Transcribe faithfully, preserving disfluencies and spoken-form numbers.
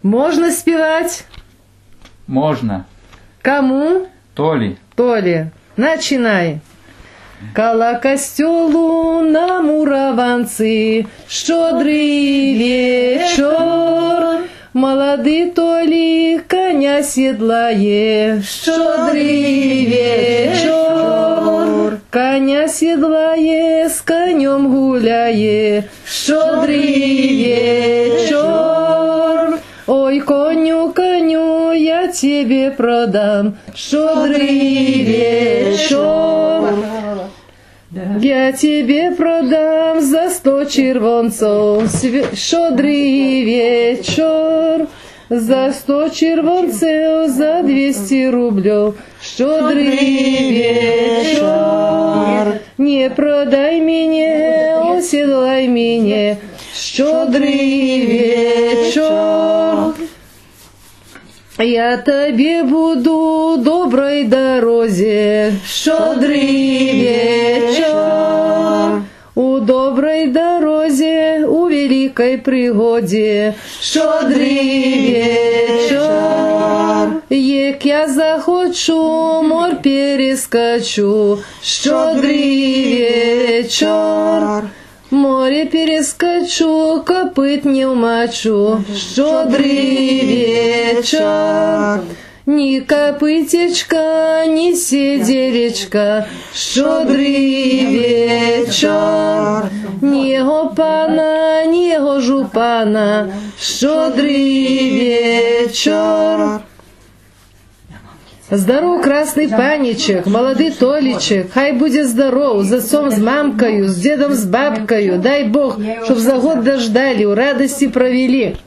Можно спевать? Можно. Кому? Толі. Толі. Начинай. Кала костюлу на мураванці, щодрий вечор. Молодий Толі коня сідлає, щодрий вечор. Коня сідлає, з конем гуляє, щодрий вечор. Ой, коню, коню, я тебе продам, щодрий вечор. Я тебе продам за сто червонцов, щодрий вечор. За сто червонцев, за двести рублев, щодрый вечер. Не продай меня, оседлай меня, щодрый вечер. Я тебе буду доброй дорозе, щодрый вечер. У доброй дорозе, у великой пригоде, щодрий вечер. Як я захочу, мор перескочу, щодрий вечер. Море перескочу, копыт не умочу, щодрий вечер. Ни копытечка, ни седелечка, щодрий вечер. Ни его пана, ни его жупана, щодрий вечер. Здоров, красный паничек, молодый Толичек, хай будет здоров, с отцом, с мамкою, с дедом, с бабкою, дай Бог, чтоб за год дождали, у радости провели.